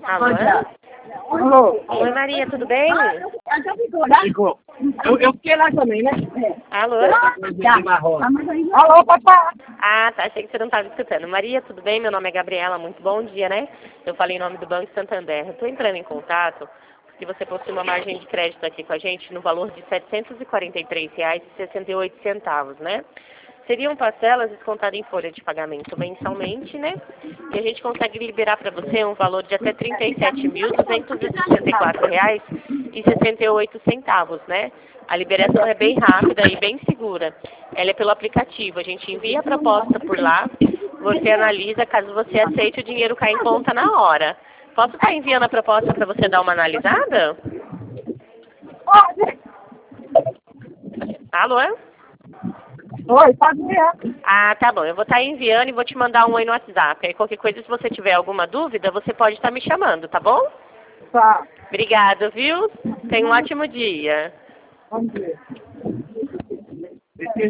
Alô? Alô? Oi, Maria, tudo bem? Ficou. Eu fiquei lá também, né? Alô? Alô, papai? Ah, tá, achei que você não estava escutando. Maria, tudo bem? Meu nome é Gabriela, muito bom dia, né? Eu falei em nome do Banco Santander. Eu estou entrando em contato porque você possui uma margem de crédito aqui com a gente no valor de R$ 743,68, né? Seriam parcelas descontadas em folha de pagamento mensalmente, né? E a gente consegue liberar para você um valor de até R$ 37.264,68, né? A liberação é bem rápida e bem segura. Ela é pelo aplicativo. A gente envia a proposta por lá, você analisa, caso você aceite, o dinheiro cai em conta na hora. Posso estar enviando a proposta para você dar uma analisada? Alô? Oi, pode ver. Ah, tá bom. Eu vou estar enviando e vou te mandar um oi no WhatsApp. Aí qualquer coisa, se você tiver alguma dúvida, você pode estar me chamando, tá bom? Tá. Obrigada, viu? Tenha um ótimo dia. Bom dia.